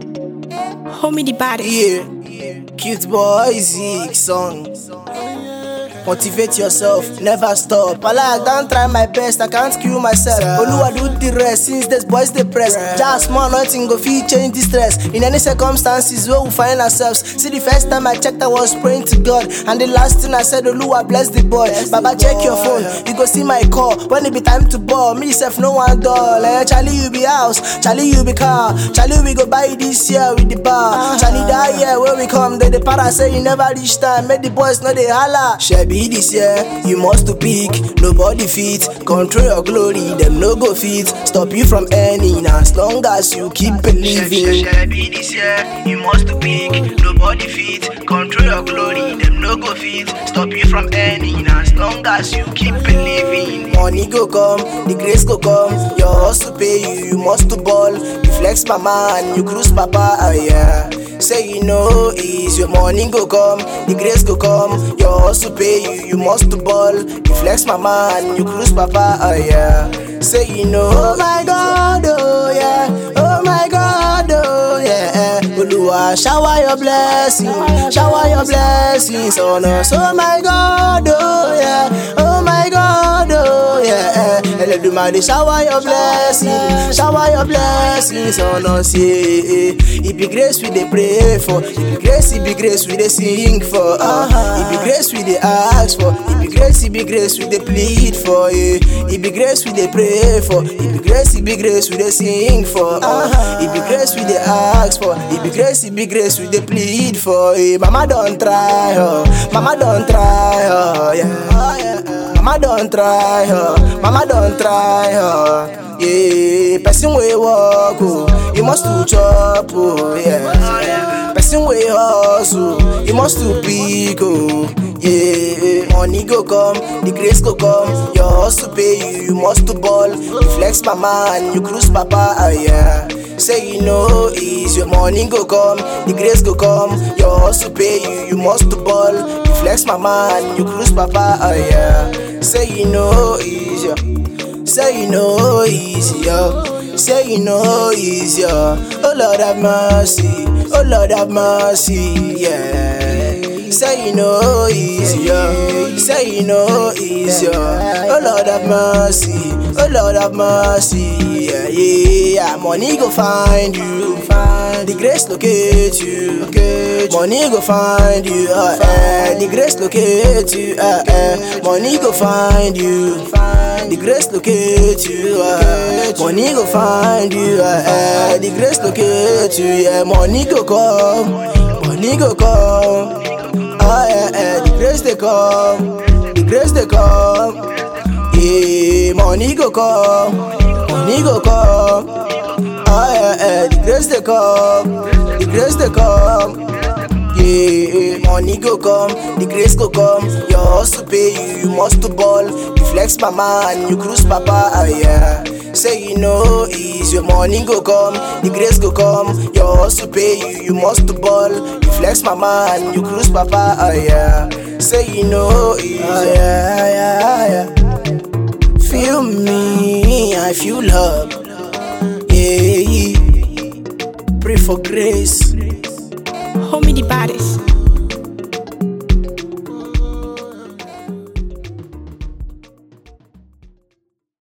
Homie the baddest. Yeah, cute boy Zeke song. Motivate yourself, never stop. I don't try my best, I can't kill myself. Oluwa do the rest, since this boys depressed. Just small, nothing go fit change the stress. In any circumstances where we find ourselves. See the first time I checked, I was praying to God. And the last thing I said, Oluwa bless the boy. Baba check your phone, you go see my call. When it be time to ball, me self no one doll. Charlie you be house, Charlie you be car. Charlie we go buy this year with the bar. Charlie that year where we come, they the para say you never reach time. Make the boys know they holla. Be this year, you must to pick. Nobody fit, control your glory. Them no go fit, stop you from earning. As long as you keep believing. Be this year, you must to pick. Nobody fit, control your glory. Them no go fit, stop you from earning. As long as you keep believing. Money go come, the grace go come. Your hustle pay you, you must to ball. You flex mama and you cruise papa, yeah. Say you know is your money go come, the grace go come. Your hustle pay you, you must to ball. You flex mama and you cruise papa, yeah. Say you know. Oh my God, oh yeah. Oh my God, oh yeah. Oluwa shower your blessings on us. Oh my God, oh yeah. Oh my God, oh yeah. Eledumare shower your blessings on us, yeah. It be grace we dey pray for, it be grace we dey sing for, it be grace we dey ask for, it be grace we dey plead for, yeah. It be grace we dey pray for, it be grace we dey sing for, it be grace we dey ask for, it be grace we dey plead for, yeah. Mama don't try, mama don't try, yeah. Mama don't try, yeah. Person wey walk, oh, you must to chop, oh, yeah. Person wey hustle, you must to pick, oh, yeah. Money go come, the grace go come. Your hustle pay you, you must to ball. You flex mama and you cruise papa, yeah. Say you know is your money go come, the grace go come. Your hustle pay you, you must to ball. You flex mama and you cruise papa, yeah. Say you know is your. Say you know easier, say you know easier. Oh Lord have mercy, oh Lord have mercy, yeah. Say you know easier, say you know easier. Oh Lord have mercy, oh Lord have mercy, yeah, yeah. Money go find you, the grace locate you, money go find you, the grace locate you, money go find you, the grace locate you, money go find you, the grace locate you, yeah. Money go come, the grace they come, yeah. Money go come, the grace they come, yeah. Money go come, the grace go come. Your hustle pay you, you must to ball. You flex mama and you cruise papa, yeah. Say you know is your money go come, the grace go come. Your hustle pay you, you must to ball. You flex mama and you cruise papa, yeah. Say you know is yeah. Feel me, I feel love, yeah. Pray for grace. Homie the baddest.